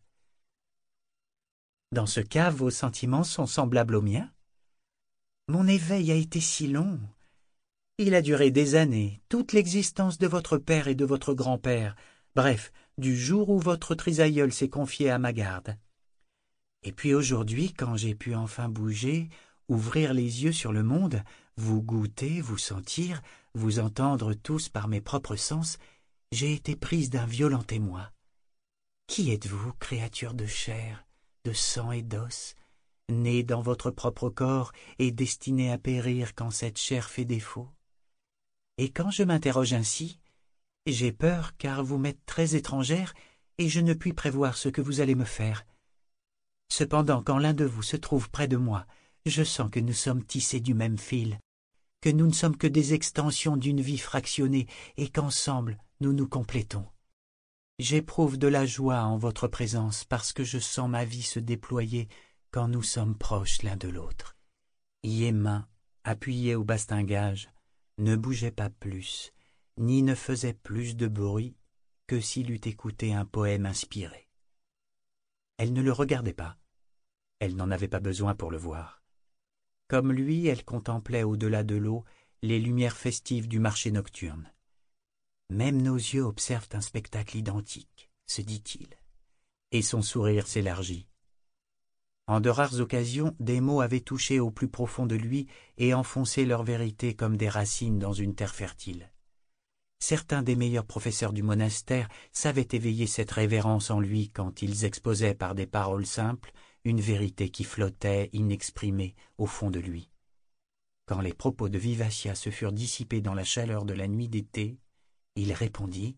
« Dans ce cas, vos sentiments sont semblables aux miens. Mon éveil a été si long. Il a duré des années, toute l'existence de votre père et de votre grand-père, bref, du jour où votre trisaïeul s'est confié à ma garde. Et puis aujourd'hui, quand j'ai pu enfin bouger, ouvrir les yeux sur le monde, vous goûter, vous sentir, vous entendre tous par mes propres sens, j'ai été prise d'un violent émoi. Qui êtes-vous, créature de chair, de sang et d'os, née dans votre propre corps et destinée à périr quand cette chair fait défaut? Et quand je m'interroge ainsi, j'ai peur car vous m'êtes très étrangère et je ne puis prévoir ce que vous allez me faire. Cependant, quand l'un de vous se trouve près de moi, je sens que nous sommes tissés du même fil, que nous ne sommes que des extensions d'une vie fractionnée et qu'ensemble nous nous complétons. J'éprouve de la joie en votre présence parce que je sens ma vie se déployer quand nous sommes proches l'un de l'autre. » Yémin, appuyé au bastingage, ne bougeait pas plus, ni ne faisait plus de bruit que s'il eût écouté un poème inspiré. Elle ne le regardait pas. Elle n'en avait pas besoin pour le voir. Comme lui, elle contemplait au-delà de l'eau les lumières festives du marché nocturne. Même nos yeux observent un spectacle identique, se dit-il, et son sourire s'élargit. En de rares occasions, des mots avaient touché au plus profond de lui et enfoncé leur vérité comme des racines dans une terre fertile. Certains des meilleurs professeurs du monastère savaient éveiller cette révérence en lui quand ils exposaient par des paroles simples une vérité qui flottait inexprimée au fond de lui. Quand les propos de Vivacia se furent dissipés dans la chaleur de la nuit d'été, il répondit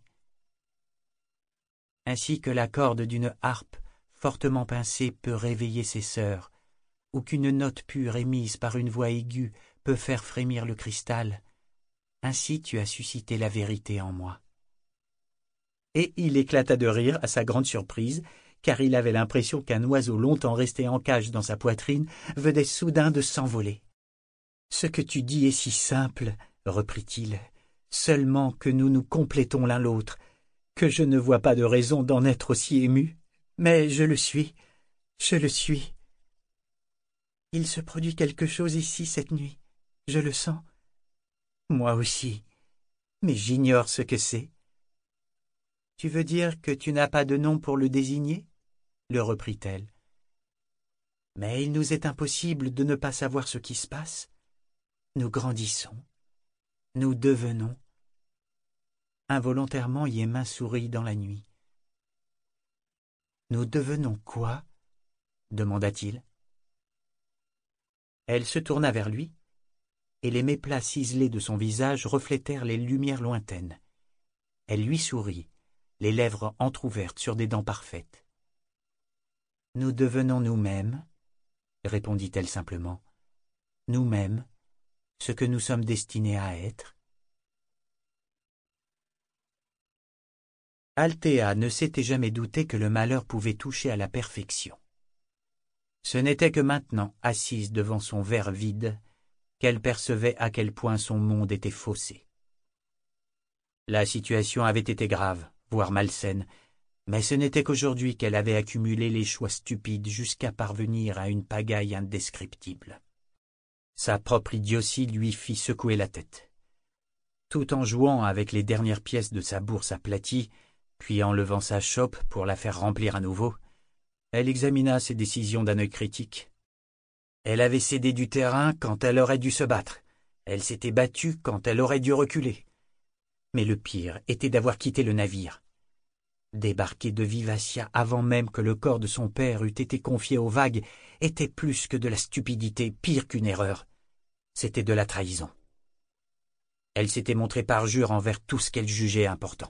« Ainsi que la corde d'une harpe fortement pincée peut réveiller ses sœurs, ou qu'une note pure émise par une voix aiguë peut faire frémir le cristal. Ainsi tu as suscité la vérité en moi. » Et il éclata de rire à sa grande surprise, car il avait l'impression qu'un oiseau longtemps resté en cage dans sa poitrine venait soudain de s'envoler. « Ce que tu dis est si simple, » reprit-il, « seulement que nous nous complétons l'un l'autre, que je ne vois pas de raison d'en être aussi ému. Mais je le suis, je le suis. Il se produit quelque chose ici cette nuit, je le sens. Moi aussi, mais j'ignore ce que c'est. »« Tu veux dire que tu n'as pas de nom pour le désigner ?» le reprit-elle. « Mais il nous est impossible de ne pas savoir ce qui se passe. Nous grandissons, nous devenons. » Involontairement, Yémin sourit dans la nuit. « Nous devenons quoi ?» demanda-t-il. Elle se tourna vers lui, et les méplats ciselés de son visage reflétèrent les lumières lointaines. Elle lui sourit, les lèvres entr'ouvertes sur des dents parfaites. « Nous devenons nous-mêmes, » répondit-elle simplement, « nous-mêmes, ce que nous sommes destinés à être. » Althea ne s'était jamais douté que le malheur pouvait toucher à la perfection. Ce n'était que maintenant, assise devant son verre vide, qu'elle percevait à quel point son monde était faussé. La situation avait été grave, voire malsaine, mais ce n'était qu'aujourd'hui qu'elle avait accumulé les choix stupides jusqu'à parvenir à une pagaille indescriptible. Sa propre idiotie lui fit secouer la tête. Tout en jouant avec les dernières pièces de sa bourse aplatie, puis en levant sa chope pour la faire remplir à nouveau, elle examina ses décisions d'un œil critique. Elle avait cédé du terrain quand elle aurait dû se battre. Elle s'était battue quand elle aurait dû reculer. Mais le pire était d'avoir quitté le navire. Débarquer de Vivassia avant même que le corps de son père eût été confié aux vagues était plus que de la stupidité, pire qu'une erreur. C'était de la trahison. Elle s'était montrée parjure envers tout ce qu'elle jugeait important.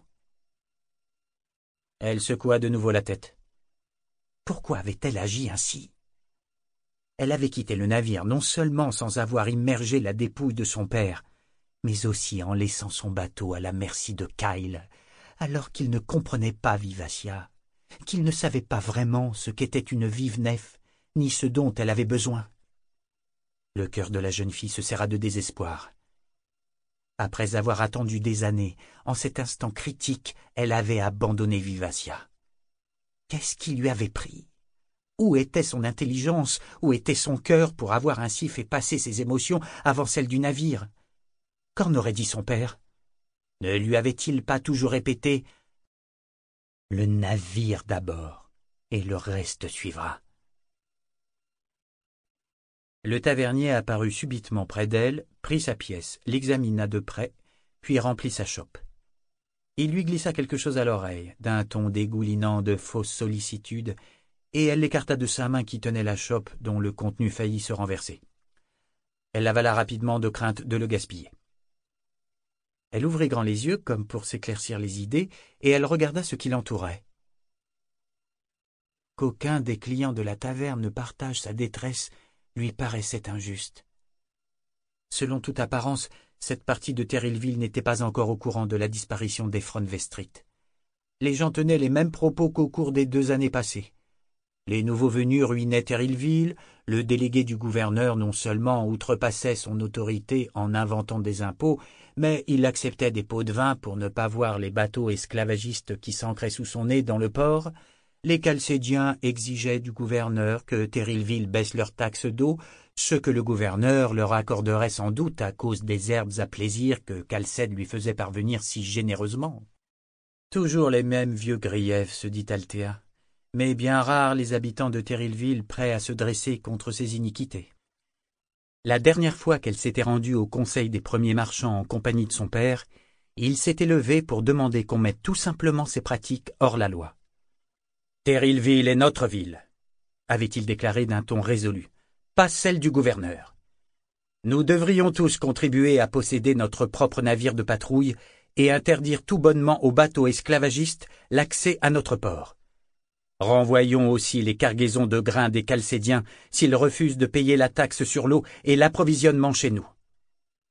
Elle secoua de nouveau la tête. Pourquoi avait-elle agi ainsi? Elle avait quitté le navire non seulement sans avoir immergé la dépouille de son père, mais aussi en laissant son bateau à la merci de Kyle, alors qu'il ne comprenait pas Vivassia, qu'il ne savait pas vraiment ce qu'était une vive nef, ni ce dont elle avait besoin. Le cœur de la jeune fille se serra de désespoir. Après avoir attendu des années, en cet instant critique, elle avait abandonné Vivassia. Qu'est-ce qui lui avait pris? Où était son intelligence? Où était son cœur pour avoir ainsi fait passer ses émotions avant celles du navire? Qu'en aurait dit son père? Ne lui avait-il pas toujours répété « Le navire d'abord, et le reste suivra ». Le tavernier apparut subitement près d'elle, prit sa pièce, l'examina de près, puis remplit sa chope. Il lui glissa quelque chose à l'oreille, d'un ton dégoulinant de fausse sollicitude, et elle l'écarta de sa main qui tenait la chope dont le contenu faillit se renverser. Elle l'avala rapidement de crainte de le gaspiller. Elle ouvrit grand les yeux comme pour s'éclaircir les idées, et elle regarda ce qui l'entourait. Qu'aucun des clients de la taverne ne partage sa détresse lui paraissait injuste. Selon toute apparence, cette partie de Terrillville n'était pas encore au courant de la disparition d'Ephron Vestrit. Les gens tenaient les mêmes propos qu'au cours des deux années passées. Les nouveaux venus ruinaient Terrillville, le délégué du gouverneur non seulement outrepassait son autorité en inventant des impôts, mais il acceptait des pots de vin pour ne pas voir les bateaux esclavagistes qui s'ancraient sous son nez dans le port. Les Calcédiens exigeaient du gouverneur que Terrillville baisse leurs taxes d'eau, ce que le gouverneur leur accorderait sans doute à cause des herbes à plaisir que Calcède lui faisait parvenir si généreusement. Toujours les mêmes vieux griefs, se dit Althea, mais bien rares les habitants de Terrillville prêts à se dresser contre ces iniquités. La dernière fois qu'elle s'était rendue au conseil des premiers marchands en compagnie de son père, il s'était levé pour demander qu'on mette tout simplement ces pratiques hors la loi. « Terrillville est notre ville », avait-il déclaré d'un ton résolu, pas celle du gouverneur. Nous devrions tous contribuer à posséder notre propre navire de patrouille et interdire tout bonnement aux bateaux esclavagistes l'accès à notre port. Renvoyons aussi les cargaisons de grains des Calcédiens s'ils refusent de payer la taxe sur l'eau et l'approvisionnement chez nous.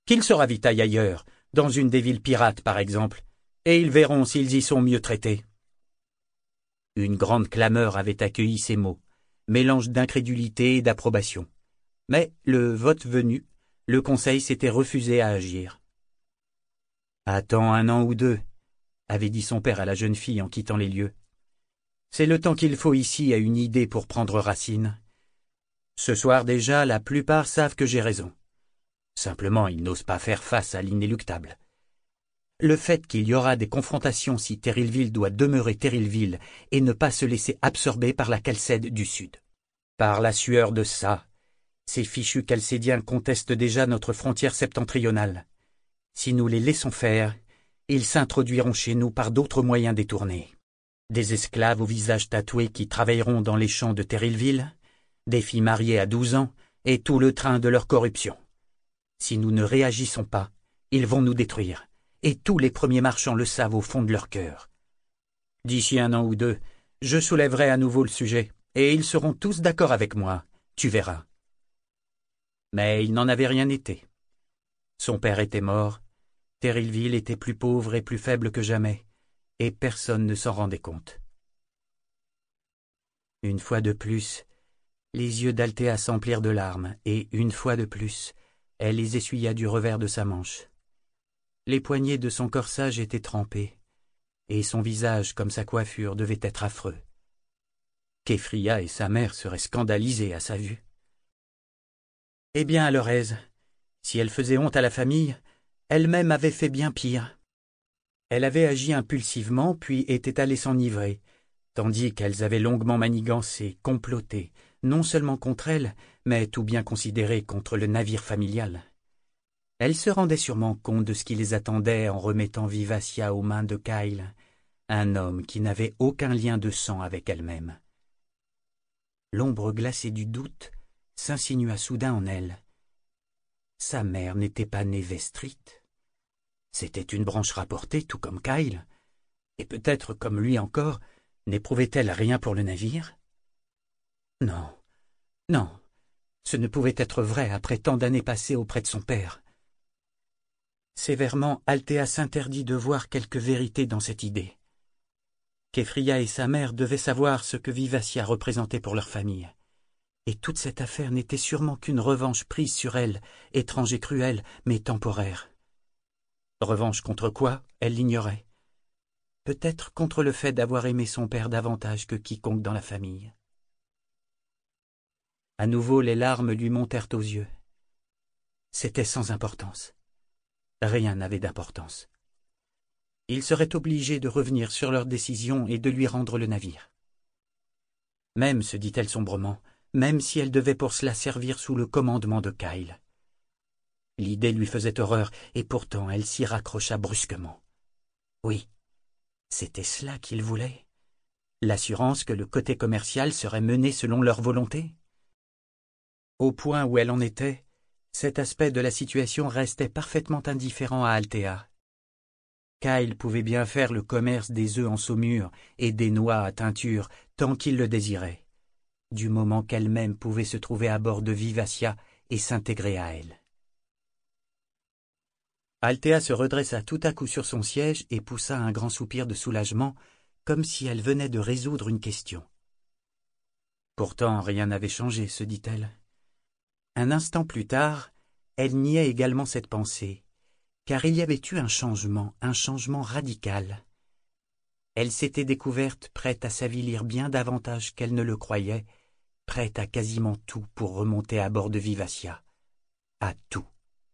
Qu'ils se ravitaillent ailleurs, dans une des villes pirates par exemple, et ils verront s'ils y sont mieux traités. » Une grande clameur avait accueilli ces mots, mélange d'incrédulité et d'approbation. Mais, le vote venu, le conseil s'était refusé à agir. « Attends un an ou deux, » avait dit son père à la jeune fille en quittant les lieux. « C'est le temps qu'il faut ici à une idée pour prendre racine. Ce soir déjà, la plupart savent que j'ai raison. Simplement, ils n'osent pas faire face à l'inéluctable. Le fait qu'il y aura des confrontations si Terrillville doit demeurer Terrillville et ne pas se laisser absorber par la Calcède du Sud. Par la sueur de ça, ces fichus Calcédiens contestent déjà notre frontière septentrionale. Si nous les laissons faire, ils s'introduiront chez nous par d'autres moyens détournés. Des esclaves au visage tatoué qui travailleront dans les champs de Terrillville, des filles mariées à douze ans et tout le train de leur corruption. Si nous ne réagissons pas, ils vont nous détruire, et tous les premiers marchands le savent au fond de leur cœur. D'ici un an ou deux, je soulèverai à nouveau le sujet, et ils seront tous d'accord avec moi, tu verras. » Mais il n'en avait rien été. Son père était mort, Terrillville était plus pauvre et plus faible que jamais, et personne ne s'en rendait compte. Une fois de plus, les yeux d'Althea s'emplirent de larmes, et une fois de plus, elle les essuya du revers de sa manche. Les poignets de son corsage étaient trempés, et son visage comme sa coiffure devait être affreux. Keffria et sa mère seraient scandalisés à sa vue. Eh bien, à leur aise, si elle faisait honte à la famille, elle-même avait fait bien pire. Elle avait agi impulsivement, puis était allée s'enivrer, tandis qu'elles avaient longuement manigancé, comploté, non seulement contre elle, mais tout bien considéré contre le navire familial. Elles se rendaient sûrement compte de ce qui les attendait en remettant Vivacia aux mains de Kyle, un homme qui n'avait aucun lien de sang avec elle-même. L'ombre glacée du doute s'insinua soudain en elle. Sa mère n'était pas née Vestrite. C'était une branche rapportée, tout comme Kyle, et peut-être, comme lui encore, n'éprouvait-elle rien pour le navire? Non, non, ce ne pouvait être vrai après tant d'années passées auprès de son père. Sévèrement, Althea s'interdit de voir quelque vérité dans cette idée. Keffria et sa mère devaient savoir ce que Vivacia représentait pour leur famille. Et toute cette affaire n'était sûrement qu'une revanche prise sur elle, étrange et cruelle, mais temporaire. Revanche contre quoi, elle l'ignorait. Peut-être contre le fait d'avoir aimé son père davantage que quiconque dans la famille. À nouveau, les larmes lui montèrent aux yeux. C'était sans importance. Rien n'avait d'importance. Ils seraient obligés de revenir sur leur décision et de lui rendre le navire. Même, se dit-elle sombrement, même si elle devait pour cela servir sous le commandement de Kyle. L'idée lui faisait horreur, et pourtant elle s'y raccrocha brusquement. Oui, c'était cela qu'il voulait. L'assurance que le côté commercial serait mené selon leur volonté. Au point où elle en était, cet aspect de la situation restait parfaitement indifférent à Althea. Kyle pouvait bien faire le commerce des œufs en saumure et des noix à teinture tant qu'il le désirait, du moment qu'elle-même pouvait se trouver à bord de Vivacia et s'intégrer à elle. Althea se redressa tout à coup sur son siège et poussa un grand soupir de soulagement, comme si elle venait de résoudre une question. Pourtant rien n'avait changé, se dit-elle. Un instant plus tard, elle niait également cette pensée, car il y avait eu un changement, un changement radical. Elle s'était découverte prête à s'avilir bien davantage qu'elle ne le croyait, prête à quasiment tout pour remonter à bord de Vivacia. À tout.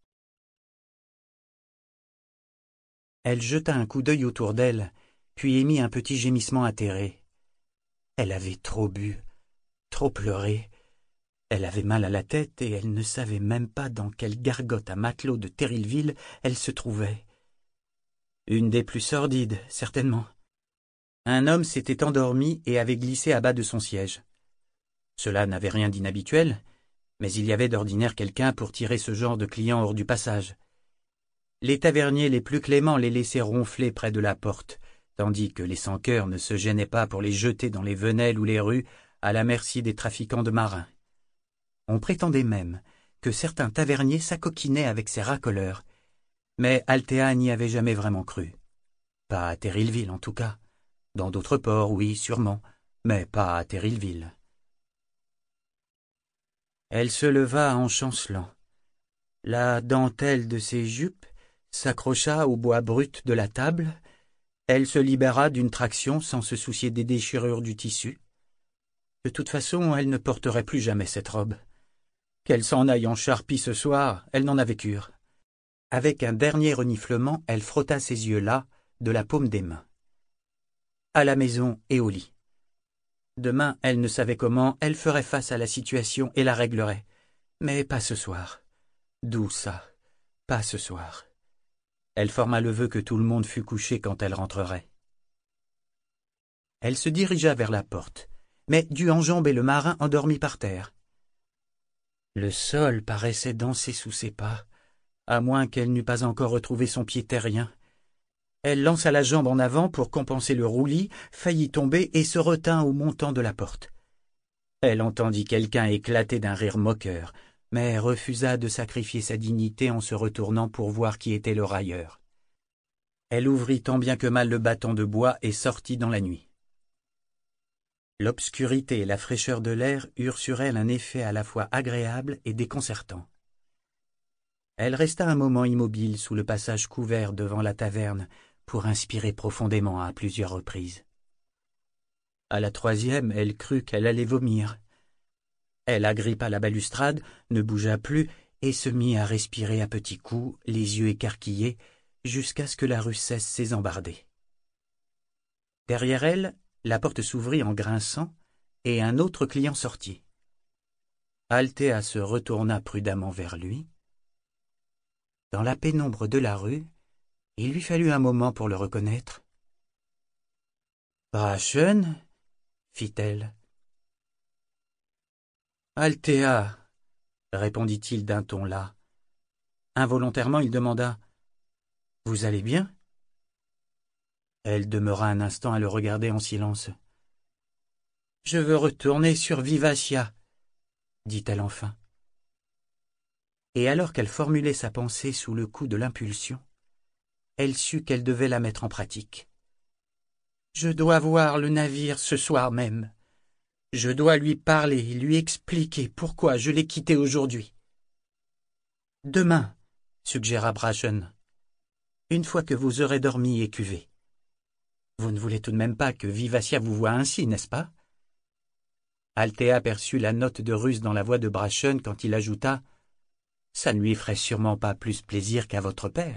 Elle jeta un coup d'œil autour d'elle, puis émit un petit gémissement atterré. Elle avait trop bu, trop pleuré. Elle avait mal à la tête et elle ne savait même pas dans quelle gargote à matelot de Terrillville elle se trouvait. Une des plus sordides, certainement. Un homme s'était endormi et avait glissé à bas de son siège. Cela n'avait rien d'inhabituel, mais il y avait d'ordinaire quelqu'un pour tirer ce genre de clients hors du passage. Les taverniers les plus cléments les laissaient ronfler près de la porte, tandis que les sans-cœurs ne se gênaient pas pour les jeter dans les venelles ou les rues à la merci des trafiquants de marins. On prétendait même que certains taverniers s'acoquinaient avec ces racoleurs, mais Althea n'y avait jamais vraiment cru. Pas à Terrillville, en tout cas. Dans d'autres ports, oui, sûrement, mais pas à Terrillville. Elle se leva en chancelant. La dentelle de ses jupes s'accrocha au bois brut de la table. Elle se libéra d'une traction sans se soucier des déchirures du tissu. De toute façon, elle ne porterait plus jamais cette robe. Qu'elle s'en aille en charpie ce soir, elle n'en avait cure. Avec un dernier reniflement, elle frotta ses yeux là, de la paume des mains. À la maison et au lit. Demain, elle ne savait comment, elle ferait face à la situation et la réglerait. Mais pas ce soir. D'où ça? Pas ce soir. Elle forma le vœu que tout le monde fût couché quand elle rentrerait. Elle se dirigea vers la porte, mais dut enjamber le marin endormi par terre. Le sol paraissait danser sous ses pas, à moins qu'elle n'eût pas encore retrouvé son pied terrien. Elle lança la jambe en avant pour compenser le roulis, faillit tomber et se retint au montant de la porte. Elle entendit quelqu'un éclater d'un rire moqueur, mais refusa de sacrifier sa dignité en se retournant pour voir qui était le railleur. Elle ouvrit tant bien que mal le battant de bois et sortit dans la nuit. L'obscurité et la fraîcheur de l'air eurent sur elle un effet à la fois agréable et déconcertant. Elle resta un moment immobile sous le passage couvert devant la taverne pour inspirer profondément à plusieurs reprises. À la troisième, elle crut qu'elle allait vomir. Elle agrippa la balustrade, ne bougea plus et se mit à respirer à petits coups, les yeux écarquillés, jusqu'à ce que la rue cesse ses embardées. Derrière elle, la porte s'ouvrit en grinçant et un autre client sortit. Althea se retourna prudemment vers lui. Dans la pénombre de la rue, il lui fallut un moment pour le reconnaître. « Brachen » fit-elle. « Althea » répondit-il d'un ton las. Involontairement, il demanda « Vous allez bien ?» Elle demeura un instant à le regarder en silence. « Je veux retourner sur Vivacia » dit-elle enfin. Et alors qu'elle formulait sa pensée sous le coup de l'impulsion, elle sut qu'elle devait la mettre en pratique. « Je dois voir le navire ce soir même. Je dois lui parler, lui expliquer pourquoi je l'ai quitté aujourd'hui. »« Demain, » suggéra Brachen, « une fois que vous aurez dormi et cuvé. Vous ne voulez tout de même pas que Vivacia vous voie ainsi, n'est-ce pas ?» Althea perçut la note de ruse dans la voix de Brachen quand il ajouta « Ça ne lui ferait sûrement pas plus plaisir qu'à votre père. »«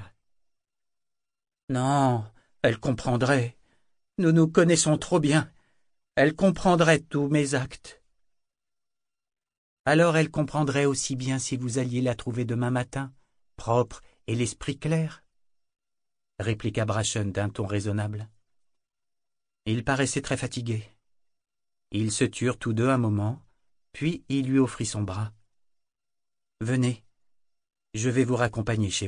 Non, elle comprendrait. Nous nous connaissons trop bien. Elle comprendrait tous mes actes. »« Alors elle comprendrait aussi bien si vous alliez la trouver demain matin, propre et l'esprit clair, » répliqua Brachen d'un ton raisonnable. Il paraissait très fatigué. Ils se turent tous deux un moment, puis il lui offrit son bras. « Venez, je vais vous raccompagner chez vous. »